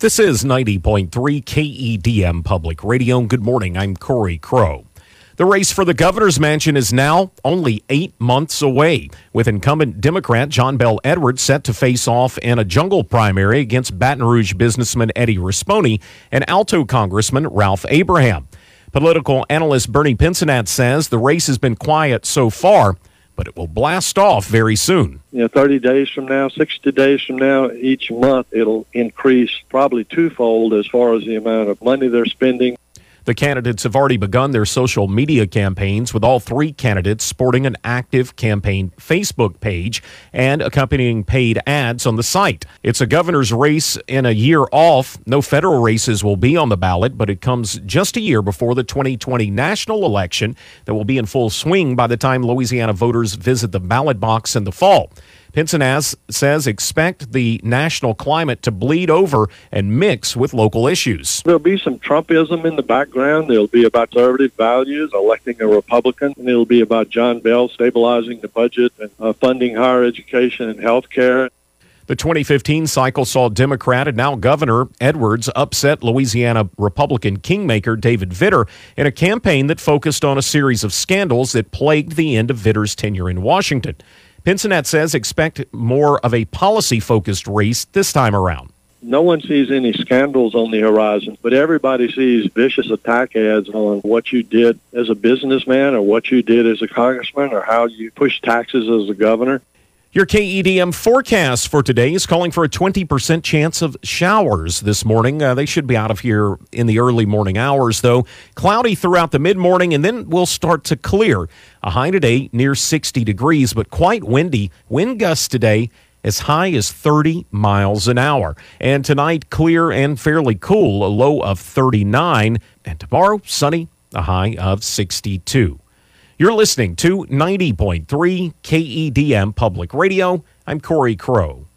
This is 90.3 KEDM Public Radio. Good morning. I'm Corey Crow. The race for the governor's mansion is now only 8 months away, with incumbent Democrat John Bel Edwards set to face off in a jungle primary against Baton Rouge businessman Eddie Rispone and Alto Congressman Ralph Abraham. Political analyst Bernie Pincinat says the race has been quiet so far, but it will blast off very soon. 30 days from now, 60 days from now, each month it'll increase probably twofold as far as the amount of money they're spending. The candidates have already begun their social media campaigns, with all three candidates sporting an active campaign Facebook page and accompanying paid ads on the site. It's a governor's race in a year off. No federal races will be on the ballot, but it comes just a year before the 2020 national election that will be in full swing by the time Louisiana voters visit the ballot box in the fall. Pincinat says expect the national climate to bleed over and mix with local issues. There'll be some Trumpism in the background. There'll be about conservative values, electing a Republican, and it'll be about John Bel stabilizing the budget and funding higher education and health care. The 2015 cycle saw Democrat and now Governor Edwards upset Louisiana Republican kingmaker David Vitter in a campaign that focused on a series of scandals that plagued the end of Vitter's tenure in Washington. Pincinat says expect more of a policy-focused race this time around. No one sees any scandals on the horizon, but everybody sees vicious attack ads on what you did as a businessman or what you did as a congressman or how you pushed taxes as a governor. Your KEDM forecast for today is calling for a 20% chance of showers this morning. They should be out of here in the early morning hours, though. Cloudy throughout the mid-morning, and then we'll start to clear. A high today near 60 degrees, but quite windy. Wind gusts today as high as 30 miles an hour. And tonight, clear and fairly cool, a low of 39. And tomorrow, sunny, a high of 62. You're listening to 90.3 KEDM Public Radio. I'm Corey Crow.